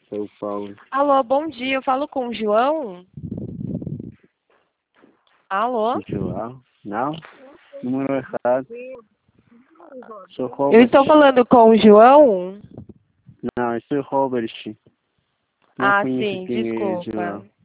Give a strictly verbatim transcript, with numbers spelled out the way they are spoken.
Sou o Paulo. Alô, bom dia. Eu falo com o João? Alô? João? Não? Número errado. Sou Eu Robert. estou falando com o João? Não, eu sou Robert. Não Ah, conheço sim, quem é desculpa. João.